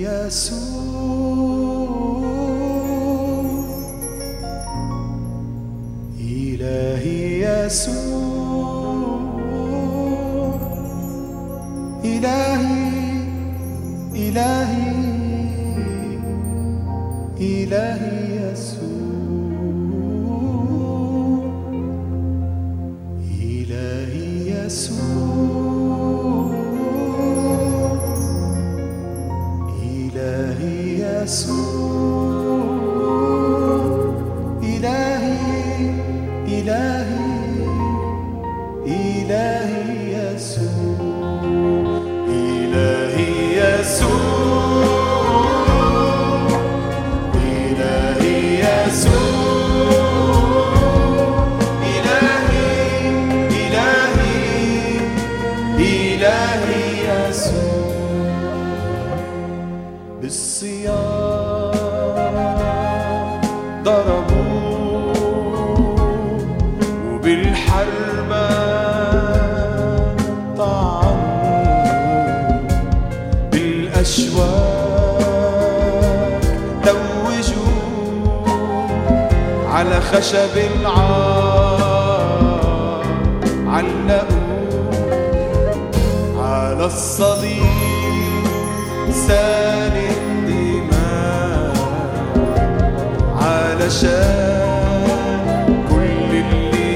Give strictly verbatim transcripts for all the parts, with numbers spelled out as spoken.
إلهي يسوع، إلهي إلهي إلهي يسوع، إلهي يسوع، إلهي يسوع، إلهي إلهي إلهي يسوع، إلهي يسوع، إلهي يسوع، إلهي إلهي إلهي يسوع. بالصيام ضربوا وبالحرب طعنوا، بالأشواك توجوا، على خشب العار علقوا، على الصليب سال الدماء، علشان كل اللي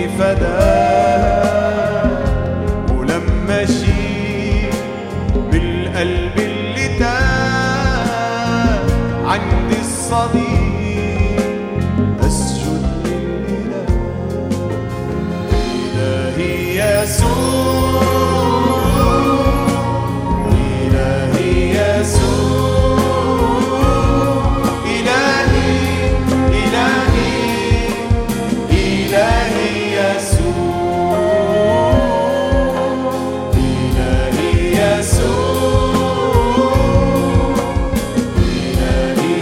فداه. ولما جيت بالقلب اللي تاه عند الصليب أسجد للإله. إلهي يسوع، إلهي يسوع، إلهي إلهي إلهي يسوع، إلهي يسوع، إلهي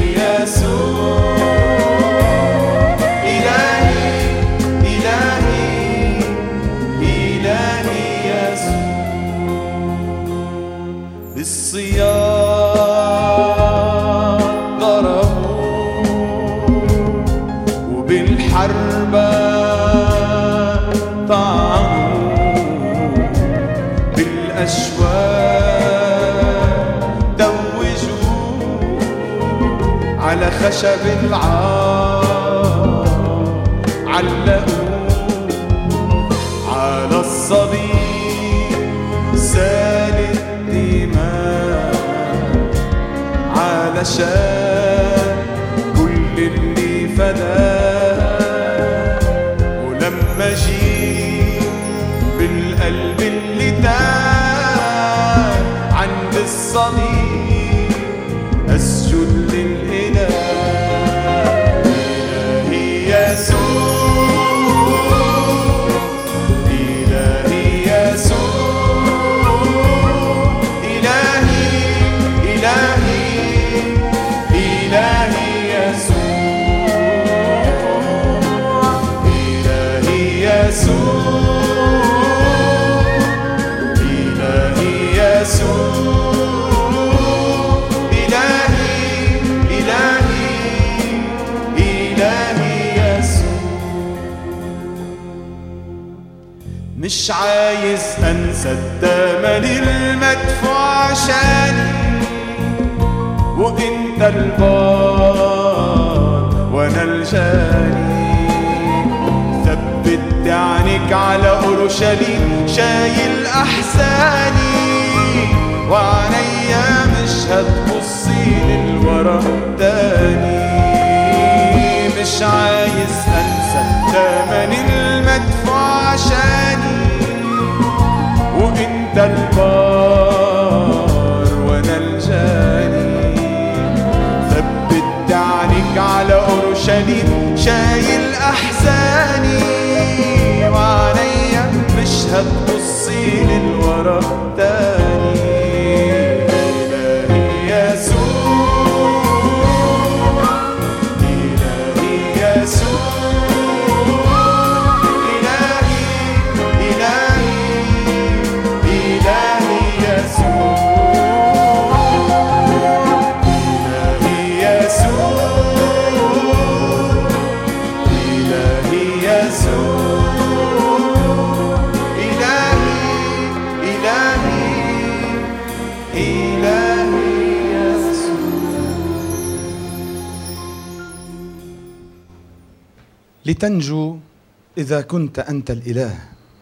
يسوع، إلهي إلهي إلهي يسوع. بالصيام ضربوا وبالحرب طعنوا، بالأشواك توجوا، على خشب العار علقوا، على الصليب سال الدماء، علشان كل اللي فداه. ولما جيت بالقلب اللي تاه عند الصليب أسجد للإله. إلهي يسوع، إلهي يسوع، إلهي إلهي إلهي يسوع، إلهي يسوع، إلهي يسوع، إلهي إلهي إلهي يسوع. مش عايز أنسى الثمن المدفوع عشاني، وإنت البار وأنا الجاني. ثبت عينيك على أورشليم شايل أحزاني، وعليا مش هتبصي للورا تاني. مش عايز أنسى الثمن المدفوع عشاني، وإنت البار وأنا الجاني. ثبت عينيك على أورشليم شايل أحزاني، وعليا مش هتبصي للورا تاني. إلهي يسوع، إلهي يسوع، إلهي إلهي إلهي يسوع، إلهي يسوع. لتنجو إذا كنت أنت الإله.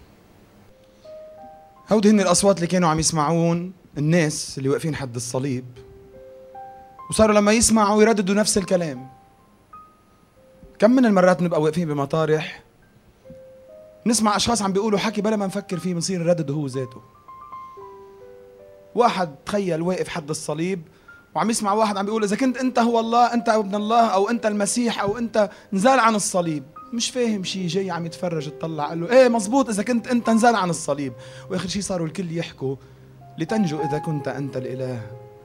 هودي هن الأصوات اللي كانوا عم يسمعون الناس اللي واقفين حد الصليب، وصاروا لما يسمعوا يرددوا نفس الكلام. كم من المرات بنبقى واقفين بمطارح نسمع أشخاص عم بيقولوا حكي بلا ما نفكر فيه بنصير نردده هو ذاته. واحد تخيل واقف حد الصليب وعم يسمع واحد عم بيقول إذا كنت أنت هو الله، أنت ابن الله، أو أنت المسيح، أو أنت نزال عن الصليب. مش فاهم شيء، جاي عم يتفرج يتطلع، قال له إيه مزبوط إذا كنت أنت نزال عن الصليب. وآخر شيء صاروا الكل يحكوا لتنجو إذا كنت أنت الإله.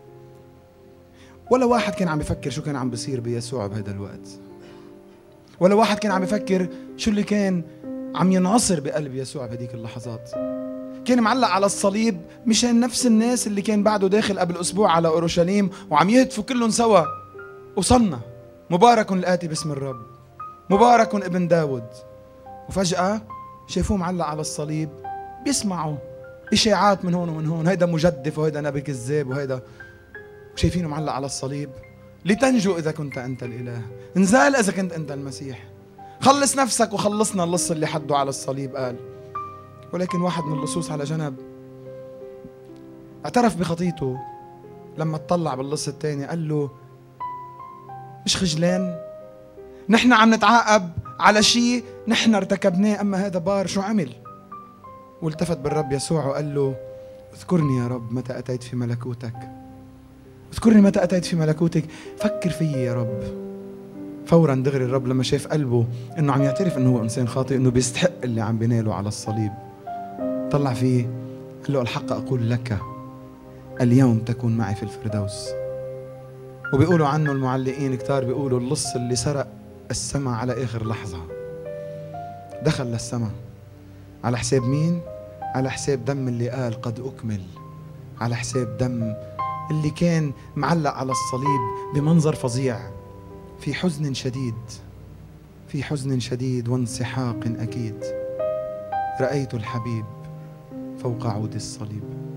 ولا واحد كان عم يفكر شو كان عم بيصير بيسوع بهذا الوقت، ولا واحد كان عم يفكر شو اللي كان عم ينعصر بقلب يسوع بهديك اللحظات. كان معلق على الصليب مشان نفس الناس اللي كان بعده داخل قبل أسبوع على أورشليم وعم يهتفوا كلهم سوا وصلنا مبارك الآتي باسم الرب، مبارك ابن داود. وفجأة شافوه معلق على الصليب، بيسمعوا إشاعات من هون ومن هون، هيدا مجدف وهيدا نبي كذاب وهيدا، وشايفينه معلق على الصليب. لتنجو إذا كنت أنت الإله، انزال إذا كنت أنت المسيح، خلص نفسك وخلصنا اللص اللي حده على الصليب قال. ولكن واحد من اللصوص على جنب اعترف بخطيته لما اطلع باللص الثاني، قال له مش خجلان؟ نحن عم نتعاقب على شيء نحن ارتكبناه، أما هذا بار شو عمل؟ والتفت بالرب يسوع وقال له اذكرني يا رب متى أتيت في ملكوتك، اذكرني متى أتيت في ملكوتك، فكر فيي يا رب. فورا دغري الرب لما شاف قلبه انه عم يعترف انه هو انسان خاطئ، انه بيستحق اللي عم بيناله على الصليب، طلع فيه قال له الحق اقول لك اليوم تكون معي في الفردوس. وبيقولوا عنه المعلقين كتار، بيقولوا اللص اللي سرق السماء على اخر لحظة، دخل للسماء على حساب مين؟ على حساب دم اللي قال قد اكمل، على حساب دم اللي كان معلق على الصليب بمنظر فظيع، في حزن شديد، في حزن شديد وانسحاق أكيد. رأيت الحبيب فوق عود الصليب.